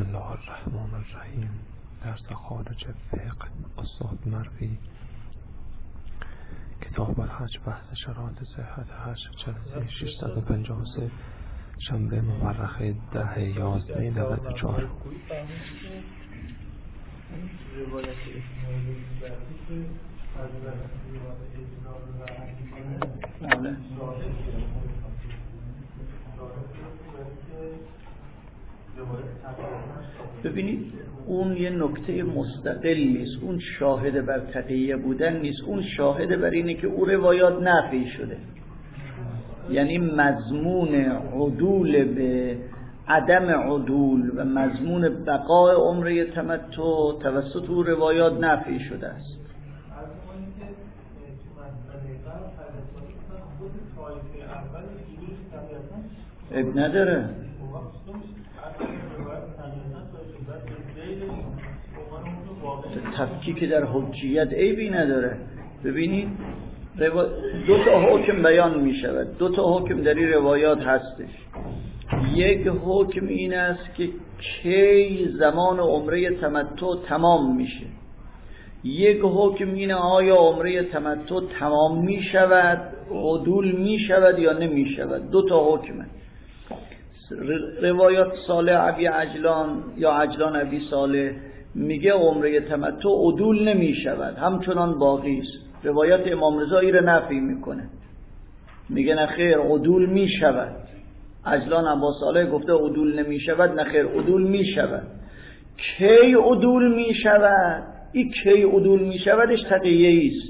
الله الرحمن الرحیم. درس خارج فقه استاد مروی، کتاب الحج، بحث شرایط صحت حج، جلسه 653، شنبه مورخه 10/11/94. ببینید اون یه نکته مستقل نیست، اون شاهد بر تقیه بودن نیست، اون شاهد بر اینه که اون روایات نفی شده، یعنی مضمون عدول به عدم عدول و مضمون بقای عمره تمتع توسط اون روایات نفی شده است. اب نداره، تفکیک در حجیت عیبی نداره. ببینید دو تا حکم بیان می شود، دو تا حکم در این روایات هستش. یک حکم این است که کی زمان عمره تمتع تمام میشه، یک حکم اینه آیا عمره تمتع تمام می شود، عدول می شود یا نمی شود. دو تا حکمه. روایات صالح ابی عجلان یا عجلان ابی صالح میگه عمره تمتع عدول نمی شود، همچنان باقی است. روایات امام رضا رو نفی میکنه، میگه نه خیر عدول می شود. عجلان ابی صالح گفته عدول نمی شود، نه خیر عدول می شود. کی عدول می شود؟ این کی عدول می شودش تقیه است.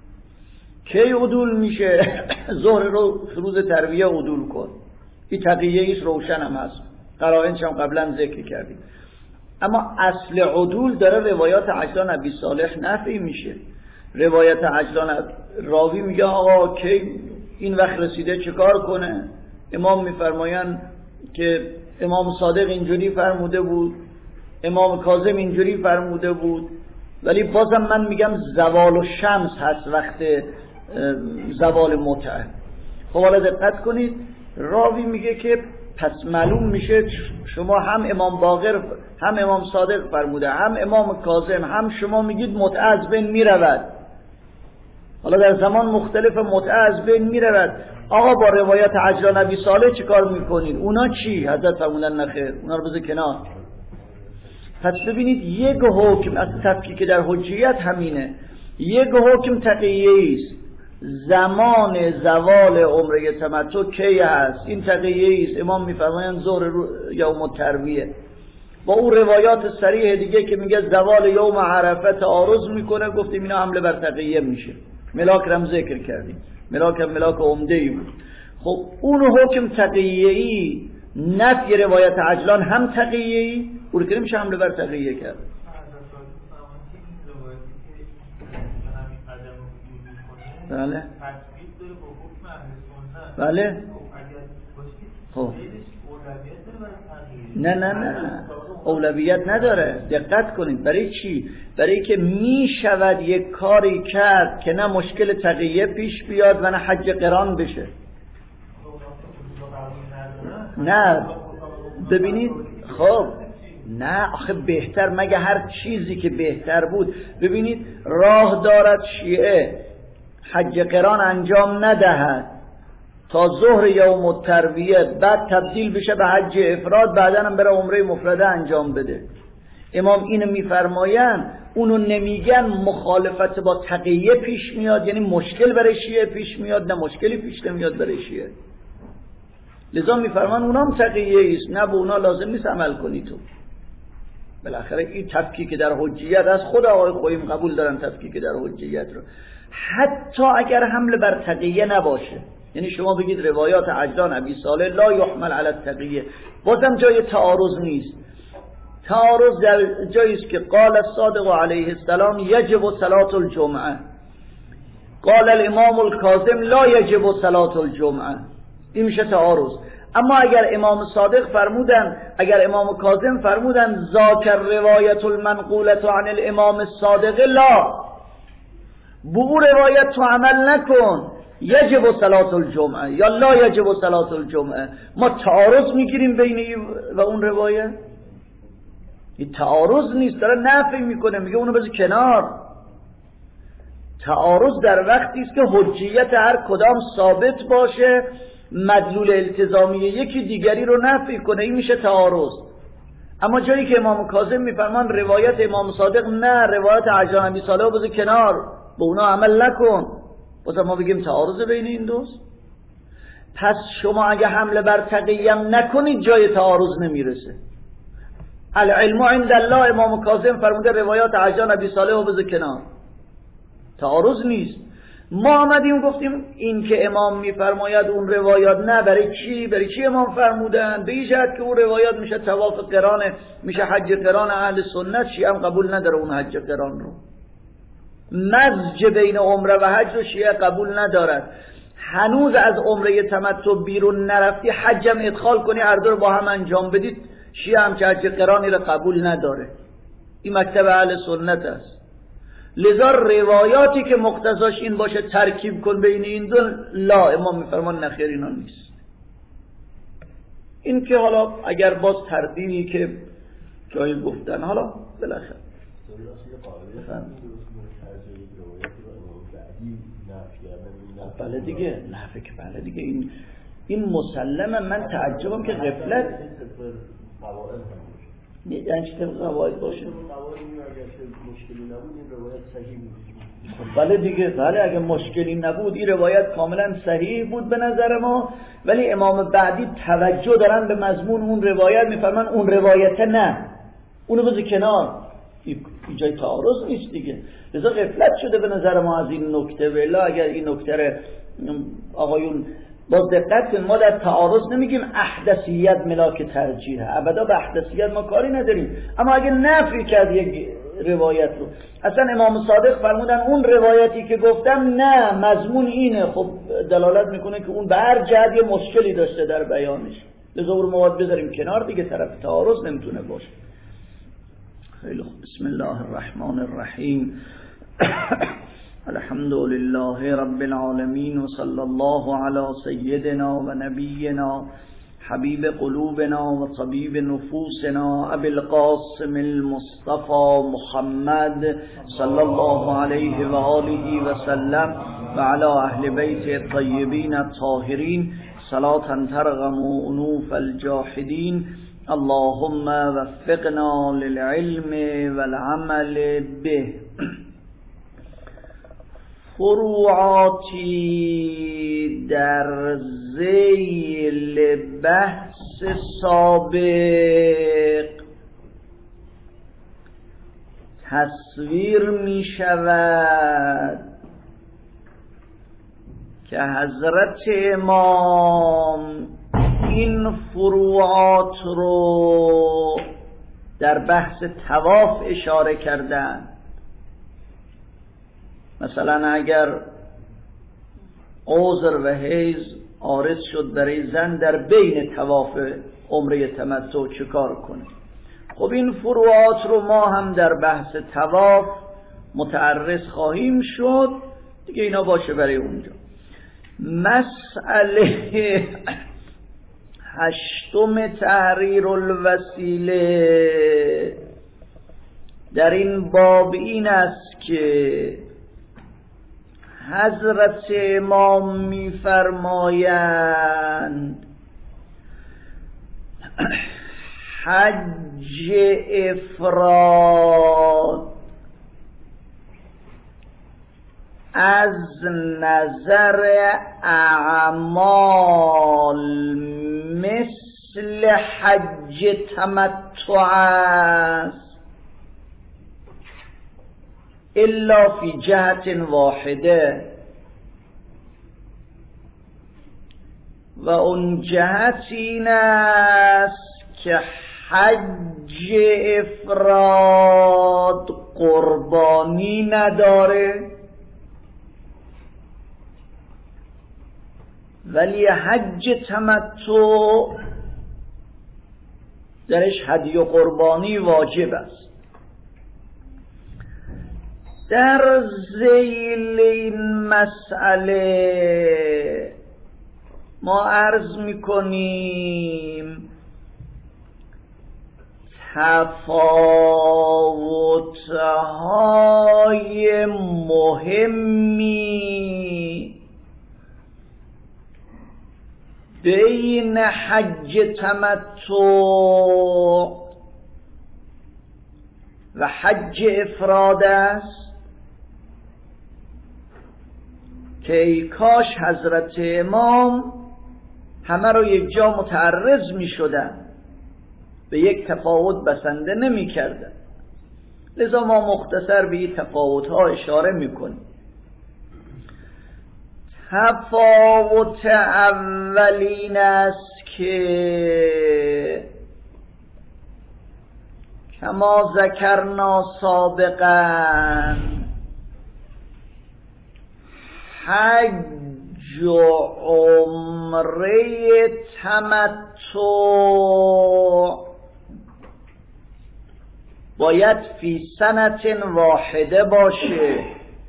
کی عدول میشه؟ ظهر رو روز ترویه عدول کن، این تقیه است، روشن هم هست، قرائنش هم قبلا ذکر کردیم. اما اصل عدول داره روایات عجلان ابی صالح نفی میشه. روایت عجلان راوی میگه آقا کی این وقت رسیده چیکار کنه؟ امام میفرمایند که امام صادق اینجوری فرموده بود، امام کاظم اینجوری فرموده بود، ولی بازم من میگم زوال الشمس هست، وقت زوال متعه. خب حالا دقت کنید، راوی میگه که پس معلوم میشه شما هم امام باقر هم امام صادق فرموده، هم امام کاظم، هم شما میگید متعه از بین میرود. حالا در زمان مختلف متعه از بین میرود. آقا با روایت عجلان ابی صالح چی کار میکنید؟ اونا چی؟ حضرت فرمودن نخیر، اونا رو بذار کنار. پس ببینید یک حکم از تفکیک در حجیت همینه. یک حکم تقیه است، زمان زوال عمره تمتع کی هست، این تقیه است. امام میفرمایند ظهر یوم الترویه. با اون روایات صریح دیگه که میگه زوال یوم عرفه تعارض میکنه، گفتیم اینا حمله بر تقیه میشه. ملاک رم ذکر کردیم، ملاک هم ملاک عمده‌ای بود. خب اون حکم تقیه‌ای، نفی روایت عجلان هم تقیه‌ای، اون که نمیشه حمله بر تقیه کرد. بله بله. خب نه اولویت نداره. دقت کنید برای چی؟ برای که می شود یک کاری کرد که نه مشکل تقیه پیش بیاد و نه حج قران بشه. نه ببینید، خب نه آخه بهتر، مگه هر چیزی که بهتر بود. ببینید راه دارد شیعه حج قران انجام ندهد تا ظهر یوم الترویه، بعد تبدیل بشه به حج افراد، بعدن هم بره عمره مفرده انجام بده. امام اینو میفرمایند، اونو نمیگن مخالفت با تقیه پیش میاد، یعنی مشکل برای شیعه پیش میاد، نه مشکلی پیش نمیاد برای شیعه. لذا میفرمان اونام تقیه است، نه به اونا لازم نیست عمل کنی تو. بالاخره این تفکیک در حجیت از خود آقای خویم قبول دارن تفکیک در حجیت رو، حتی اگر حمله بر تقیه نباشه. یعنی شما بگید روایات عجلان ابی صالح لا یحمل علی التقیه، بازم جای تعارض نیست. تعارض در جایی است که قال الصادق علیه السلام یجب صلاة الجمعه، قال الامام الکاظم لا یجب صلاة الجمعه، این میشه تعارض. اما اگر امام صادق فرمودن، اگر امام کاظم فرمودن ذاکر روایت المنقولة عن الامام الصادق لا، بو روایت تو عمل نکن، یجب صلاة الجمعه یا لا یجب صلاة الجمعه، ما تعارض میگیریم بین و اون روایت. این تعارض نیست، داره نفی میکنه، میگه اونو بذار کنار. تعارض در وقتی است که حجیت هر کدام ثابت باشه، مدلول التزامی یکی دیگری رو نفی کنه، این میشه تعارض. اما جایی که امام کاظم میفرمان روایت امام صادق نه، روایت عجلان ابی صالح رو بذار کنار، به اونا عمل نکن، بازم ما بگیم تعارض بین این دوست. پس شما اگه حمله بر تقیم نکنید جای تعارض نمیرسه. العلم عند الله، امام کاظم فرموده روایات عجلان ابی صالح رو بذار کنار، تعارض نیست. ما آمدیم گفتیم این که امام میفرماید اون روایات نه، برای چی امام فرمودن؟ به این جهت که اون روایات میشه طواف قرانه، میشه حج قران اهل سنت، شیعه هم قبول نداره اون حج قران رو. مزج بین عمره و حج رو شیعه قبول ندارد. هنوز از عمره تمتع بیرون نرفتی حجم ادخال کنی هر دو رو با هم انجام بدید، شیعه هم که حج قرانی رو قبول نداره. این مکتب اهل سنت است. لذا روایاتی که مقتضاش این باشه ترکیب کن بین این دو، لا، امام میفرمان نخیر اینا نیست. این که حالا اگر باز تردیدی که جایی گفتن، حالا بالاخره بله دیگه، نه که بله دیگه، این مسلمه. من تعجبم که غفلت یعنی چه قواعد باشه. مشکلی نبود این روایت صحیح بود. بله دیگه، بله اگه مشکلی نبود این روایت کاملا صحیح بود به نظر ما، ولی امام بعدی توجه دارن به مضمون اون روایت، میفرمان اون روایت نه، اونو بذار کنار، این جای تعارض نیست دیگه. لذا غفلت شده به نظر ما از این نکته. ولی اگر این نکته آقایون باز دقت کنید، ما در تعارض نمیگیم احدثیت ملاک ترجیح، ابدا به احدثیت ما کاری نداریم. اما اگه نفی کرد یک روایت رو، اصلا امام صادق فرمودن اون روایتی که گفتم نه مضمون اینه، خب دلالت میکنه که اون به هر جهت یه مشکلی داشته در بیانش، لذا اون مواد بذاریم کنار دیگه، طرف تعارض نمیتونه باشه. خیلی خوب. بسم الله الرحمن الرحیم. الحمد لله رب العالمين وصلى الله على سيدنا ونبينا حبيب قلوبنا وطبيب نفوسنا أبي القاسم المصطفى محمد صلى الله عليه وآله وسلم وعلى أهل بيته الطيبين الطاهرين صلاة ترغم أنوف الجاحدين. اللهم وفقنا للعلم والعمل به. فروعاتی در ذیل بحث سابق تصویر می شود که حضرت امام این فروعات رو در بحث طواف اشاره کردن. مثلا اگر عذر و حیض عارض شد برای زن در بین طواف عمره تمتع چه کار کنه؟ خب این فروعات رو ما هم در بحث طواف متعرض خواهیم شد دیگه، اینا باشه برای اونجا. مسئله 8 تحریر الوسیله در این باب این است که حضرت امام می‌فرمایند حج افراد از نظر اعمال مثل حج تمتع است الا فی جهت واحده، و اون جهت این است که حج افراد قربانی نداره، ولی حج تمتع درش هدی و قربانی واجب است. در ذیل این مسئله ما عرض میکنیم تفاوت‌های مهمی بین حج تمتع و حج افراد است که ای کاش حضرت امام همه رو یک جا متعرض می شدن، به یک تفاوت بسنده نمی کردن. لذا ما مختصر به این تفاوت ها اشاره می کنیم. تفاوت اولین است که کما ذکرنا سابقا حج و عمره تمتع باید فی سنة واحده باشه.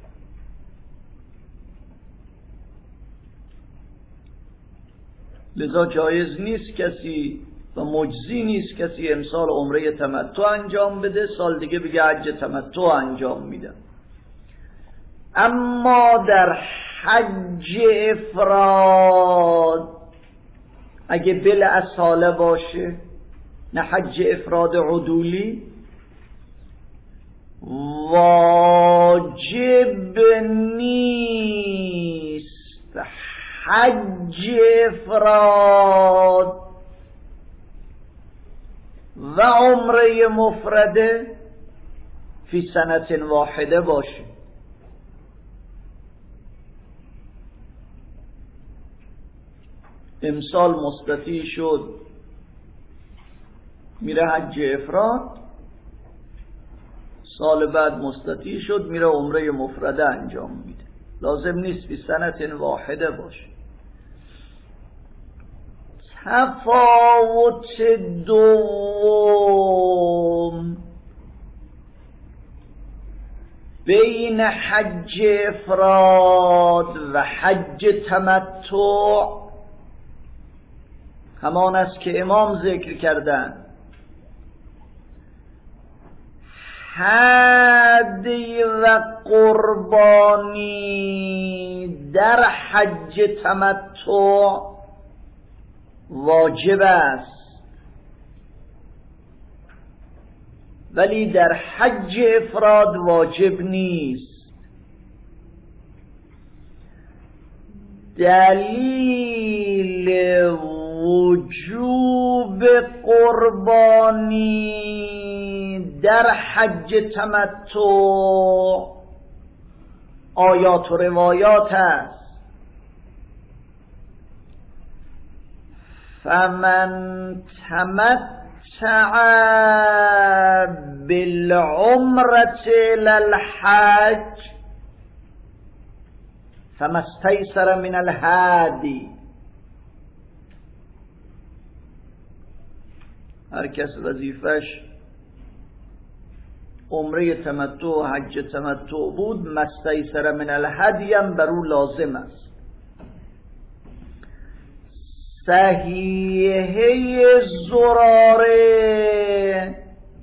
لذا جایز نیست کسی و مجزی نیست کسی امسال عمره تمتع انجام بده، سال دیگه بگه حج تمتع انجام میدم. اما در حج افراد اگه بالاصاله باشه، نه حج افراد عدولی، واجب نیست حج افراد و عمره مفرده فی سنة واحده باشه. امسال مستطیع شد میره حج افراد، سال بعد مستطیع شد میره عمره مفرده انجام میده. لازم نیست فی سنة واحده باشه. تفاوت دوم بین حج افراد و حج تمتع همان است که امام ذکر کردن. هدی و قربانی در حج تمتع واجب است، ولی در حج افراد واجب نیست. دلیل وجوب قربانی در حج تمتع آیات و روایات است. فمن تمتع بالعمرة الى الحج فما استيسر من الهدی. هر کس وظیفش عمره تمتع و حج تمتع بود، مستیسر من الهدی هم بر او لازم است. صحیحه زراره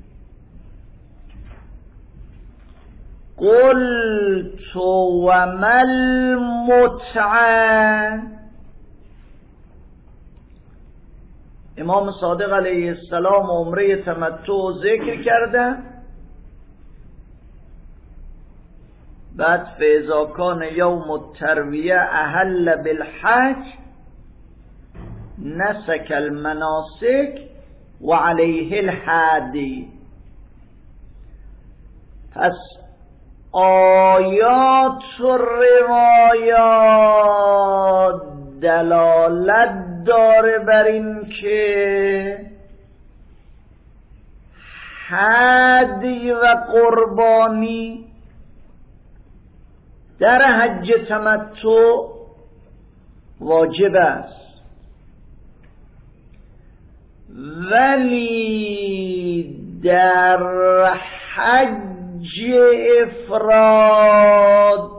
قلت و مل متعه. امام صادق علیه السلام عمره تمتع ذکر کرده، بعد فاذا کان یوم الترویه احل بالحج نسک المناسک و علیه الهدی. پس آیات و روایات دلالت داره بر این که هدی و قربانی در حج تمتع واجب است، ولی در حج افراد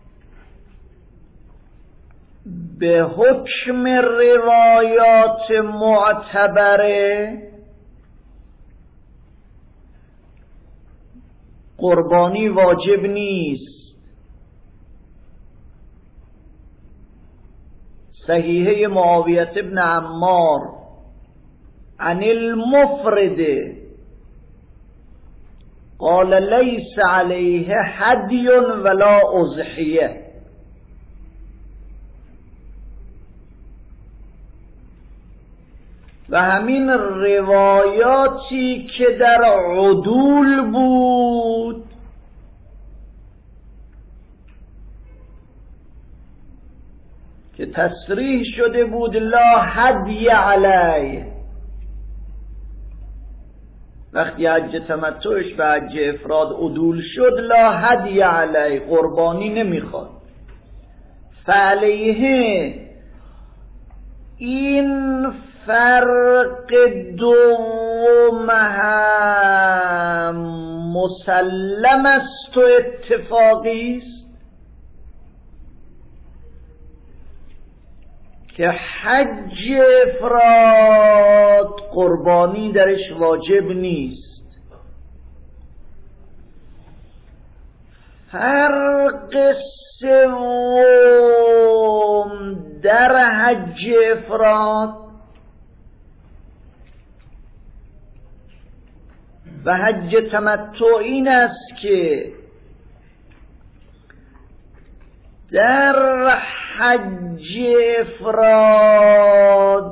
به حکم روایات معتبره قربانی واجب نیست. صحیحه معاویه ابن عمار عن المفرد قال لیس علیه هدی ولا اضحیه. و همین روایاتی که در عدول بود که تصریح شده بود لا هدی علیه، وقتی حج تمتعش به حج افراد عدول شد لا هدی علیه، قربانی نمیخواد. فعلیه این فرق دوم هم مسلم است و اتفاقی است که حج افراد قربانی درش واجب نیست. فرق سوم در حج افراد و حج تمتع این است که در حج افراد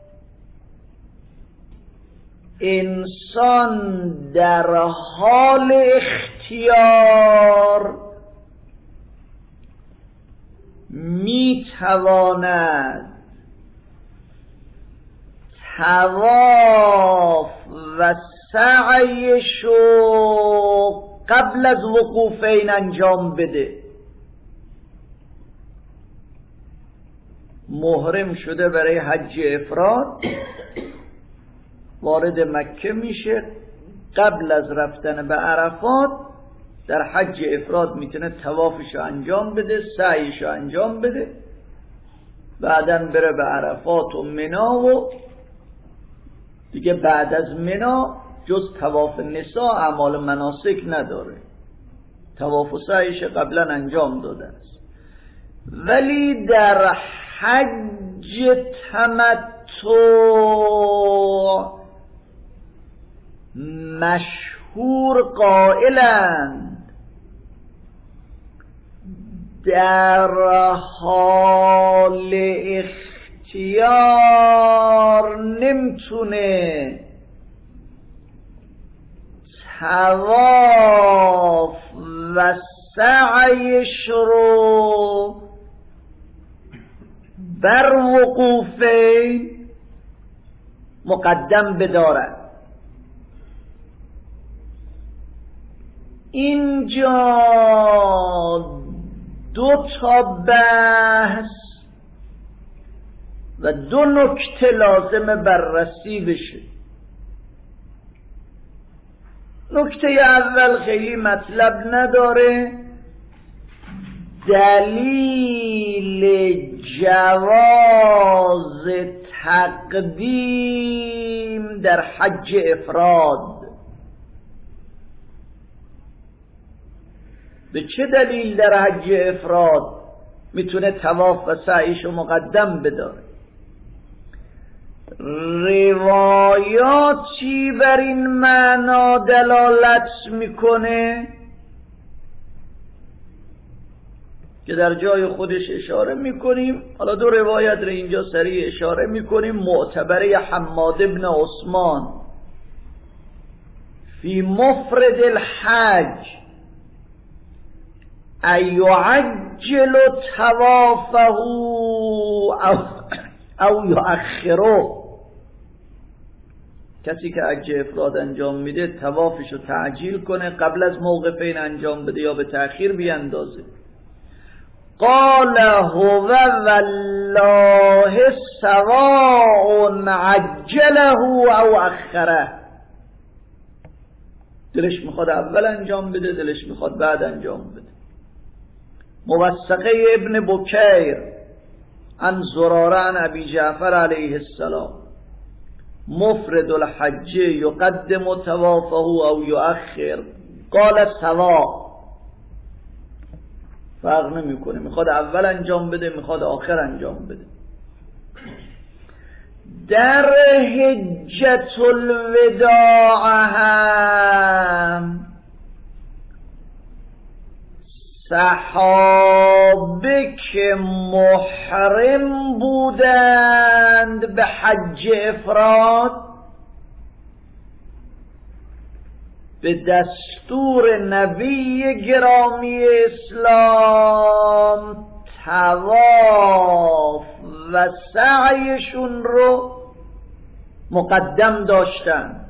انسان در حال اختیار میتواند طواف و سعیشو قبل از وقوفین انجام بده. محرم شده برای حج افراد، وارد مکه میشه، قبل از رفتن به عرفات در حج افراد میتونه طوافشو انجام بده، سعیشو انجام بده، بعداً بره به عرفات و منا و دیگه بعد از منا جز طواف نساء اعمال مناسک نداره، طواف و سعیش قبلا انجام داده است. ولی در حج تمتع مشهور قائلند در حال اختیار نمیتونه طواف و سعیش رو بر وقوفین مقدم بدارد. اینجا دو تا بحث و دو نکته لازم بررسی بشه. نکته اول خیلی مطلب نداره، دلیل جواز تقدیم در حج افراد. به چه دلیل در حج افراد میتونه طواف و سعیشو مقدم بداره؟ روایاتی بر این معنا دلالت میکنه که در جای خودش اشاره میکنیم. حالا دو روایت رو اینجا سریع اشاره میکنیم. معتبره حماد ابن عثمان فی مفرد الحج ایعجل طوافه او یؤخره، کسی که حج افراد انجام میده طوافش رو تعجیل کنه، قبل از موقفین انجام بده یا به تأخیر بیاندازه. قال هو والله سواء عجله او اخره، دلش میخواد اول انجام بده، دلش میخواد بعد انجام بده. موثقه ابن بکیر عن زراره عن ابی جعفر علیه السلام مفرد الحج یقدم طوافه او یؤخر قال سوا، فرق نمیکنه میخواد اول انجام بده میخواد آخر انجام بده. در حجة الوداع هم صحابه که محرم بودند به حج افراد به دستور نبی گرامی اسلام طواف و سعیشون رو مقدم داشتن.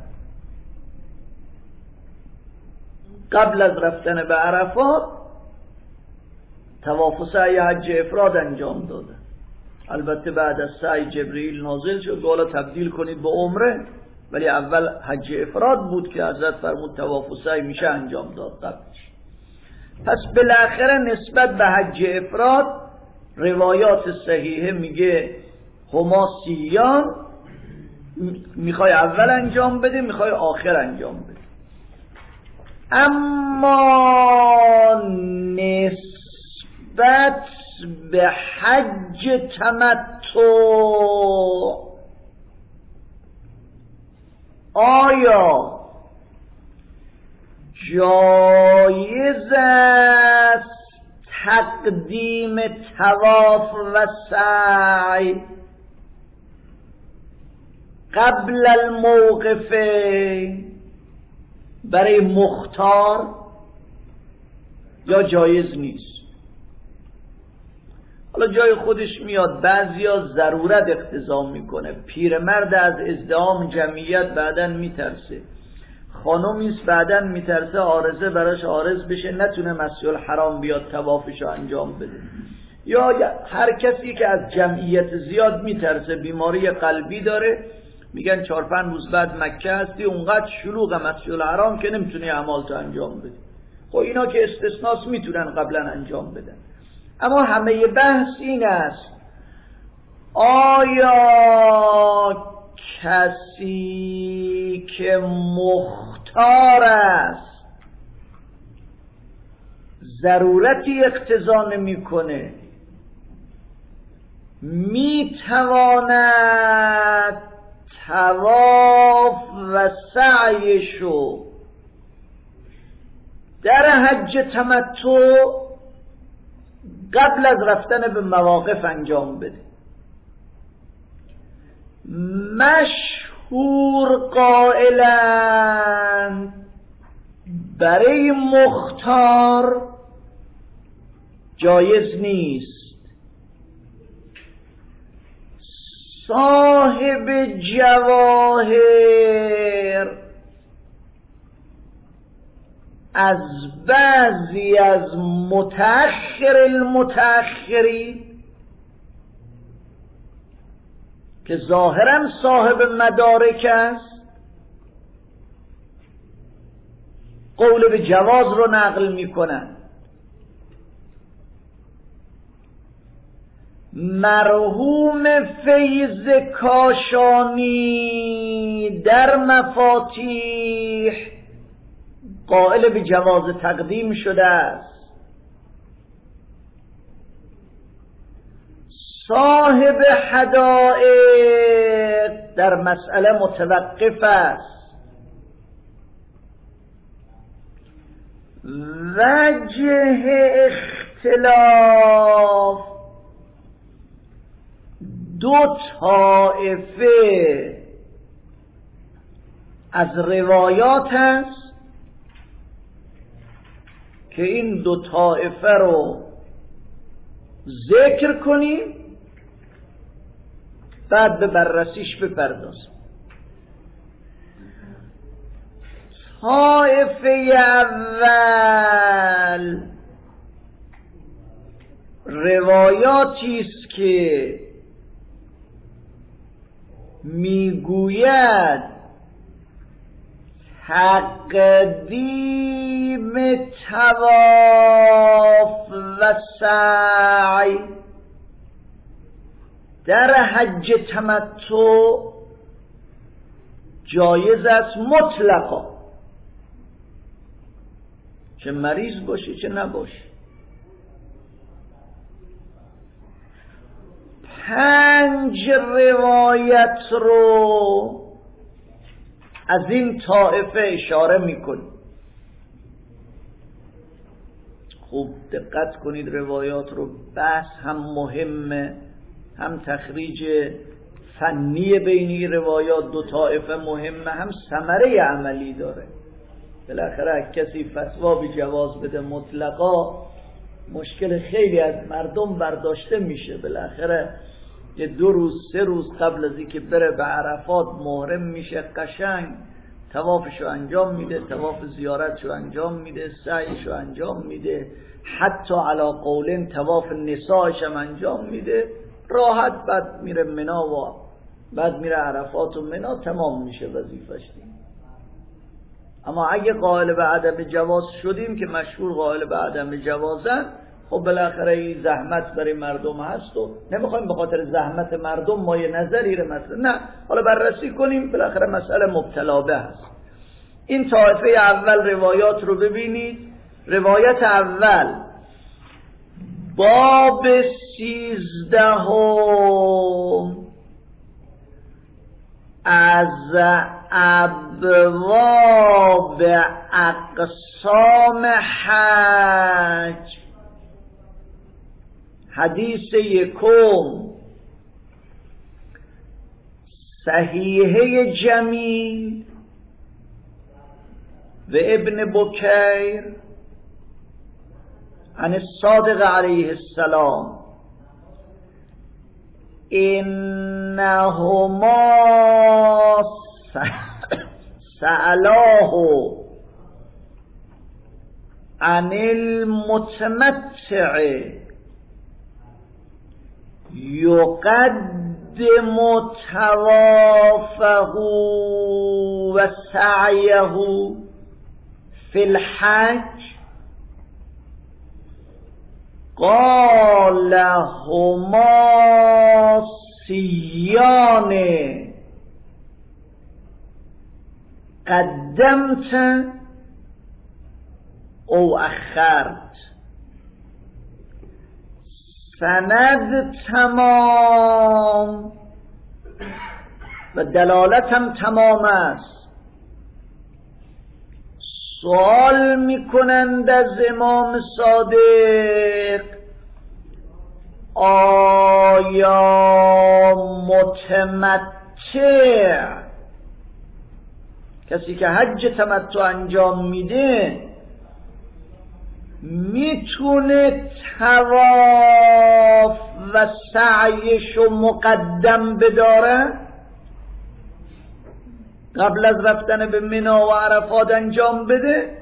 قبل از رفتن به عرفات طواف و سعی حج افراد انجام دادن. البته بعد از سعی جبرئیل نازل شد حالا تبدیل کنید به عمره، ولی اول حج افراد بود که حضرت فرمود طواف و سعی میشه انجام داد قبلش. پس بالاخره نسبت به حج افراد روایات صحیحه میگه هما سیان، میخوای اول انجام بده میخوای آخر انجام بده. اما نسبت به حج تمتع آیا جایز است تقدیم طواف و سعی قبل الموقف برای مختار یا جایز نیست؟ حالا جای خودش میاد، بعضیا ضرورت اقتضا میکنه. پیرمرد از ازدحام جمعیت بعدن میترسه، خانومیست بعدن میترسه عارضه براش عارض بشه نتونه مسجد الحرام بیاد طوافشو انجام بده، یا هر کسی که از جمعیت زیاد میترسه، بیماری قلبی داره، میگن 4-5 روز بعد مکه هستی اونقدر شلوغ مسجد الحرام که نمیتونی اعمالتو انجام بدی. خب اینا که استثناس میتونن قبلا انجام بدن. اما همه بحث این است آیا کسی که مختار است ضرورتی اقتضا نمیکنه میتواند طواف و سعیشو در حج تمتع قبل از رفتن به مواقف انجام بده؟ مشهور قائلن برای مختار جایز نیست. صاحب جواهر از بعضی از متأخر المتأخرین که ظاهرا صاحب مدارک است قول به جواز رو نقل میکنن. مرحوم فیض کاشانی در مفاتیح قائل به جواز تقدیم شده است. صاحب حدائق در مسئله متوقف است. وجه اختلاف دو طائفه از روایات است که این دو طائفه رو ذکر کنیم بعد به بررسیش بپردازیم. طائفه اول روایاتی است که میگوید تقدیم طواف و سعی در حج تمتع جایز است مطلقا. چه مریض باشی چه نباشی. 5 روایت رو از این طائفه اشاره میکنیم. خوب دقت کنید روایات رو. بحث هم مهمه، هم تخریج فنی بینی روایات دو طائفه مهمه، هم ثمره عملی داره. بالاخره کسی فتوا به جواز بده مطلقا، مشکل خیلی از مردم برداشته میشه. بالاخره یه 2 روز 3 روز قبل از اینکه بره به عرفات محرم میشه، قشنگ طوافشو انجام میده، طواف زیارتشو انجام میده، سعیشو انجام میده، حتی علی قولن طواف نسایش هم انجام میده، راحت بعد میره منا و بعد میره عرفات و منا، تمام میشه وظیفش دیگه. اما اگه قائل به عدم جواز شدیم که مشهور قائل به عدم جوازن، خب بالاخره این زحمت برای مردم هست و نمیخوایم به خاطر زحمت مردم ما یه نظری رو مثلا نه، حالا بررسی کنیم، بالاخره مسئله مبتلا به هست. این طایفه اول روایات رو ببینید. روایت اول باب 13 از ابواب اقسام حج، حدیث 1 صحیحه جمیل و ابن بکیر عن الصادق علیه السلام انهما سألاه عن المتمتع يقدم طوافه وسعيه في الحج قال هما سيان قدمت او اخرت. سند تمام و دلالتم تمام است. سوال میکنند از امام صادق آیا متمتع، کسی که حج تمتع انجام میده، میتونه طواف و سعیشو مقدم بداره، قبل از رفتن به منا و عرفات انجام بده؟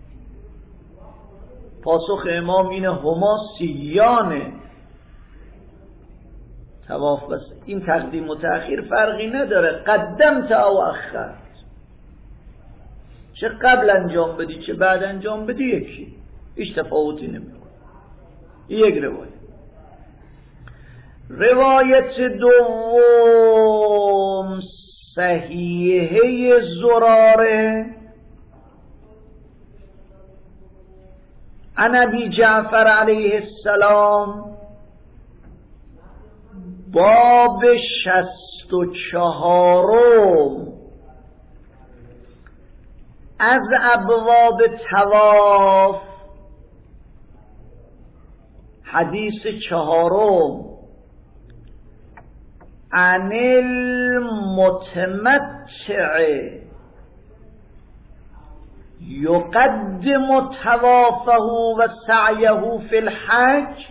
پاسخ امام اینه هما سیانه. طواف بس این تقدیم و تأخیر فرقی نداره، قدمت او اخرت، چه قبل انجام بدی چه بعد انجام بدی یکی، هیچ تفاوتی نمیکنه. یک روایت. روایت دوم صحیحه زراره عن ابی جعفر علیه السلام باب 64 از ابواب طواف، حدیث 4 عن المتمتع يقدم طوافه و سعيه في الحج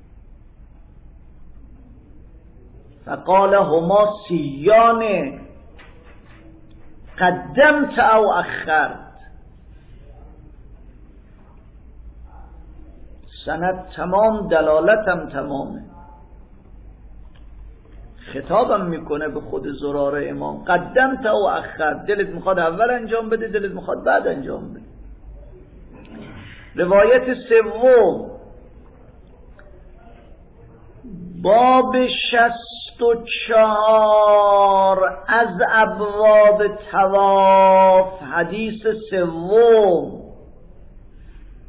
فقال هما سیان قدمت او اخرت. سند تمام، دلالتم تمامه. خطابم میکنه به خود زراره امام، قدمت او اخرت، دلت میخواد اول انجام بده، دلت میخواد بعد انجام بده. روایت سوم باب 64 از ابواب طواف، حدیث 3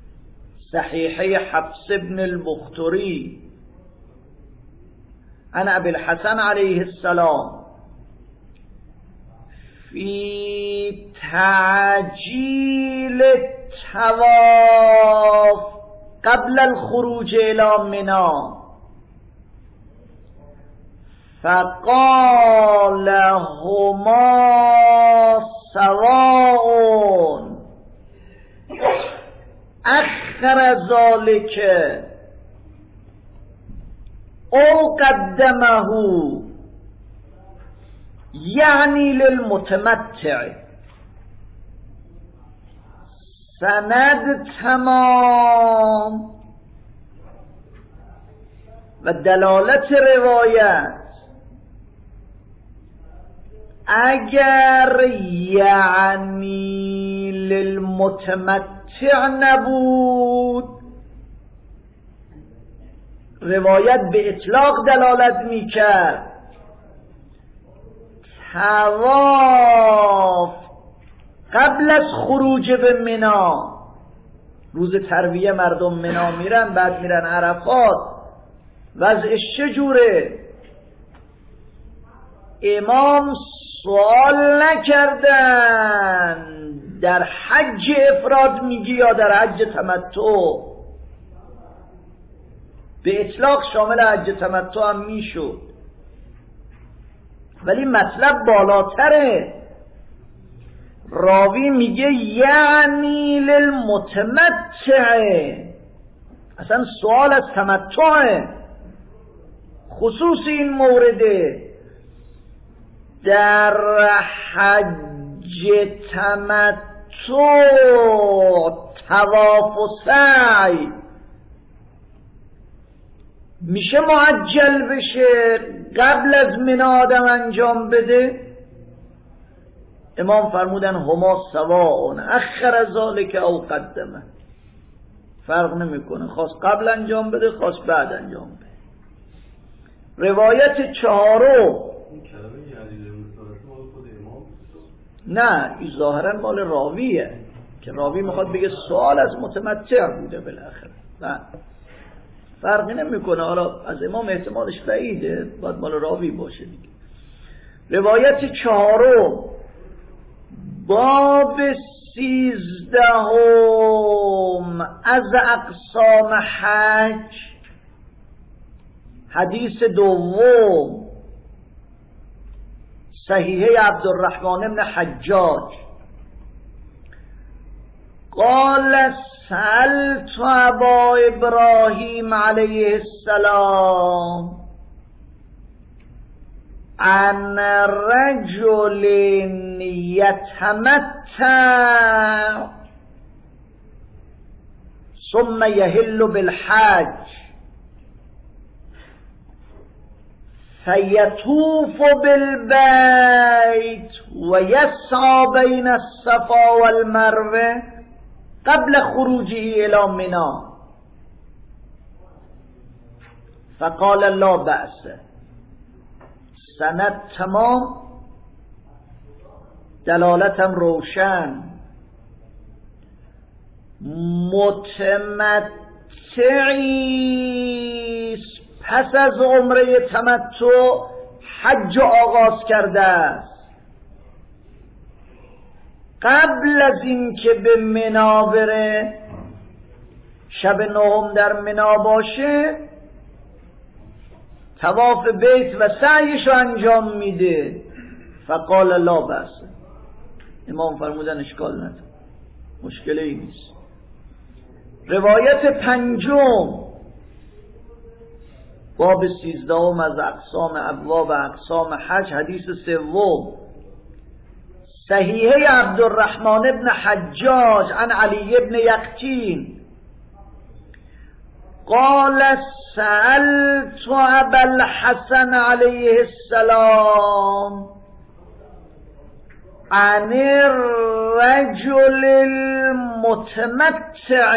صحیحه حفص بن البختری عن ابی الحسن علیه السلام فی تعجیل الطواف قبل الخروج الى منی فقال هما سواء اخر ذلك او قدمه یعنی للمتمتع. سند تمام و دلالت روایت اگر یعنی للمتمتع نبود، روایت به اطلاق دلالت میکرد طواف قبل از خروج به منی، روز ترویه مردم منی میرن بعد میرن عرفات، وضعش چجوره؟ امام سوال نکردن در حج افراد میگی یا در حج تمتع، به اطلاق شامل حج تمتع هم میشد، ولی مطلب بالاتره. راوی میگه یعنی للمتمتع، اصلا سوال از تمتعه، خصوص این مورده. در حج تمتع طواف و سعی میشه معجل بشه قبل از منی آدم انجام بده؟ امام فرمودن هما سواء اخر ذلك او قدمه، فرق نمیکنه، خواست قبل انجام بده خواست بعد انجام بده. روایت چهارم، نه این ظاهرا مال راویه که راوی میخواد بگه سوال از متمتع بوده بالاخره، نه فرقی نمیکنه. حالا از امام احتمالش بعیده، باید مال راوی باشه دیگه. روایت چهارم، باب 13 از اقسام حج، حدیث دوم، صحیحه عبدالرحمن بن حجاج قال سألت ابا ابراهیم علیه السلام عن رجل یتمتع ثم یحل بالحج فیطوف بالبیت و یسعی بین الصفا والمروه قبل خروجه الى منی فقال لا بأس. سند تمام، دلالتم روشن. متمتعی پس از عمره تمتع حج آغاز کرده است، قبل از این که به منی بره، شب نهم در منی باشه، طواف بیت و سعیش رو انجام میده. فقال لا بأس، امام فرمودن اشکال نداره، مشکلی نیست. روایت پنجم، باب 13 از اقسام ابواب اقسام حج، حدیث سوم، صحیحه عبدالرحمن بن حجاج عن علی بن یقطین قال سألت ابا الحسن علیه السلام عن الرجل المتمتع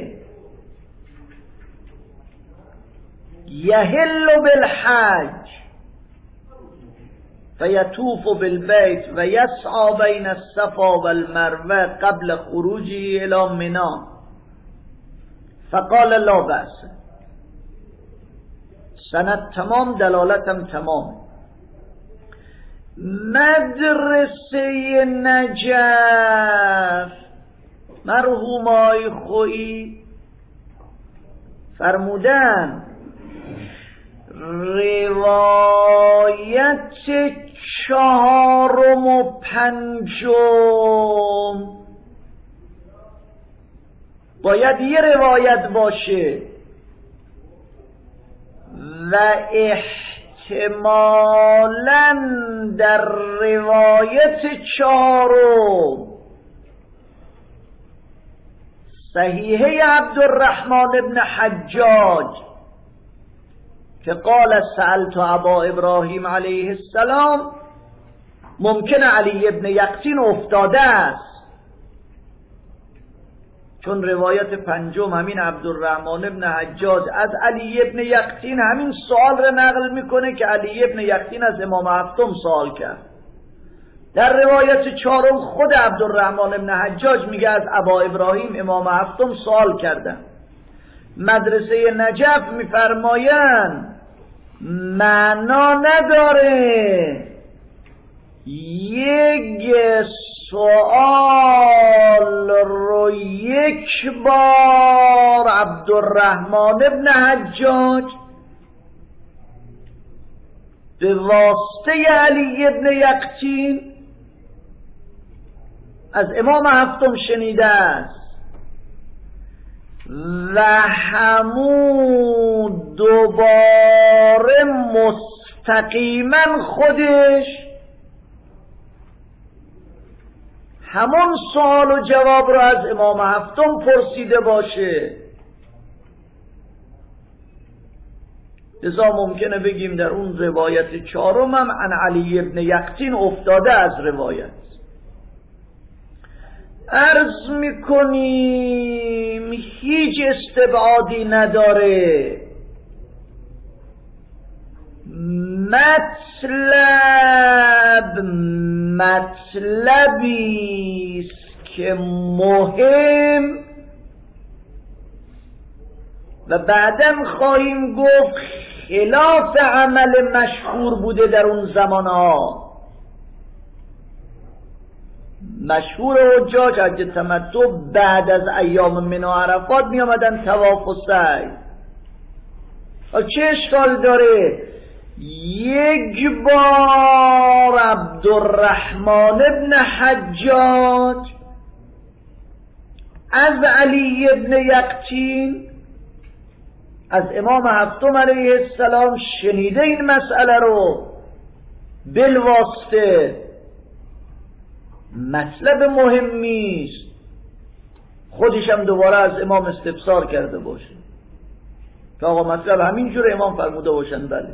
یحل بالحج فیطوف بالبیت و یسعی بین الصفا والمروه قبل خروجه الى منی فقال لا بأس. سند تمام، دلالتم تمام. مدرسه نجف مرحوم آقای خویی فرمودن روایت 4 و 5 باید یه روایت باشه و احتمالاً در روایت 4 صحیحه عبدالرحمن بن حجاج که قال سألت ابا ابراهیم علیه السلام، ممکنه علی ابن یقطین افتاده است، چون روایت 5 همین عبدالرحمن ابن حجاج از علی ابن یقطین همین سوال را نقل میکنه که علی ابن یقطین از امام هفتم سوال کرد. در روایت 4 خود عبدالرحمن ابن حجاج میگه از ابا ابراهیم امام هفتم سوال کردن. مدرسه نجف میفرمایند معنا نداره یک سوال رو یک بار عبدالرحمن ابن حجاج به واسطه علی ابن یقطین از امام هفتم شنیده است و همون دوباره مستقیما خودش همون سوال و جواب را از امام هفتم پرسیده باشه. لذا ممکنه بگیم در اون روایت 4 هم عن علی ابن یقطین افتاده از روایت. عرض میکنیم هیچ استبعادی نداره، مطلبی است که مهم و بعداً خواهیم گفت خلاف عمل مشهور بوده در اون زمانها. مشهور حجاج حج تمتع بعد از ایام منی و عرفات می آمدن طواف و سعی. چه اشکال داره یک بار عبدالرحمن ابن حجاج از علی ابن یقطین از امام هفتم علیه السلام شنیده این مسئله رو بالواسطه؟ مطلب مهمی است، خودش هم دوباره از امام استفسار کرده باشه که آقا مطلب همینجور امام فرموده باشن. بله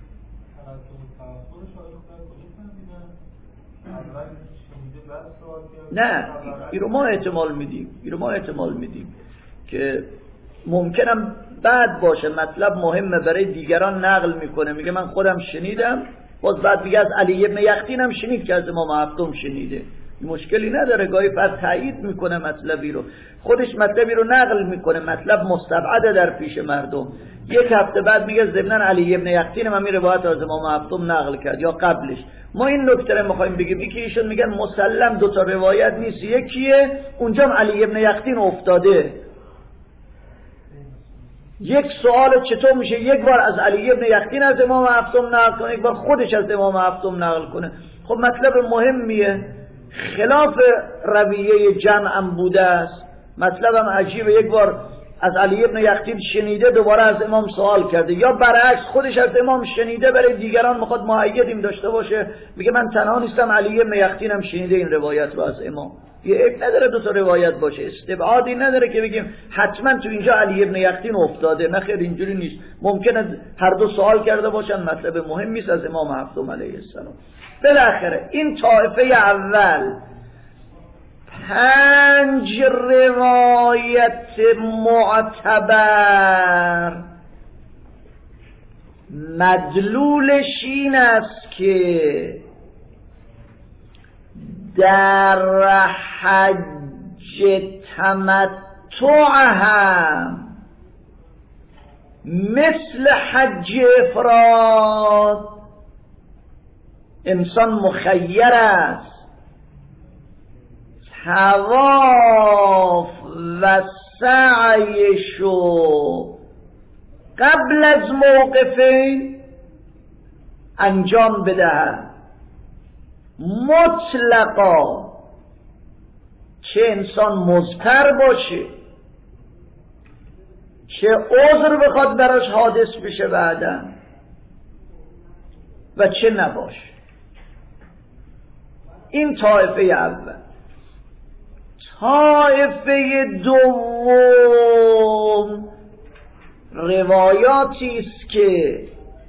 نه، این رو ما احتمال میدیم که ممکنم بعد باشه مطلب مهمه برای دیگران نقل میکنه، میگه من خودم شنیدم، باز بعد میگه از علی ابن یقطین هم شنید که از امام هفتم شنیده. مشکلی نداره، گاهی بعد تایید میکنه مطلبی رو، خودش مطلبی رو نقل میکنه، مطلب مستبعده در پیش مردم. یک هفته بعد میگه ضمناً علی ابن یقطین هم این روایت از امام هفتم نقل کرد یا قبلش. ما این نکته رو میخوایم بگیم، یکی ایشون میگن مسلم 2 تا روایت نیست، یکیه اونجا علی ابن یقطین افتاده. یک سوال چطور میشه یک بار از علی ابن یقطین از امام هفتم نقل کنه، یک بار خودش از امام هفتم نقل کنه؟ خب مطلب مهمیه، خلاف رویه جمعم بوده است. مطلبم عجیبه، یک بار از علی ابن یقطین شنیده دوباره از امام سوال کرده، یا برعکس خودش از امام شنیده برای دیگران میخواد مؤیدیم داشته باشه، میگه من تنها نیستم علی ابن یقطین هم شنیده این روایت رو از امام. یه عیب نداره 2 تا روایت باشه، استبعادی نداره که بگیم حتما تو اینجا علی ابن یقطین افتاده. نه خیر، اینجوری نیست، ممکنه هر دو سوال کرده باشن، مطلب مهمی است از امام هفتم علیه السلام. بالاخره این طایفه اول 5 روایت معتبر مدلولش این است که در حج تمتع هم مثل حج افراد انسان مخیر است طواف و سعیشو قبل از موقفین انجام بدهد مطلقا، چه انسان مضطر باشه، چه عذر بخواد براش حادث بشه بعدا و چه نباشه. این طایفه اول. طایفه دوم روایاتی است که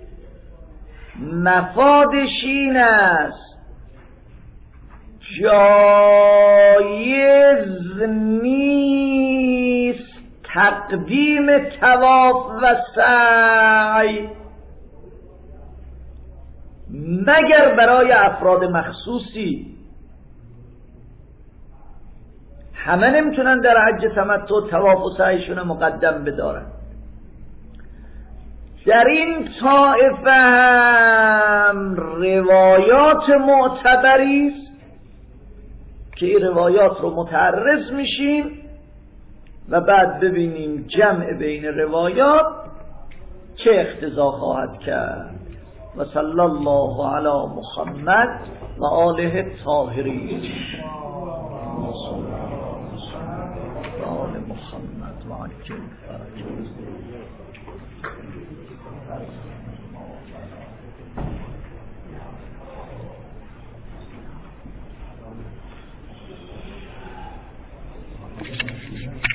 مفادش این است جایز نیست تقدیم طواف و سعی مگر برای افراد مخصوصی. همه نمیتونن در حج تمتع طواف و سعیشون مقدم بدارن. در این طائفه هم روایات معتبری است که این روایات رو متعرض میشیم و بعد ببینیم جمع بین روایات چه اقتضا خواهد کرد. و صلی الله علی محمد و آله الطاهرین و آل محمد و عجل فرجه.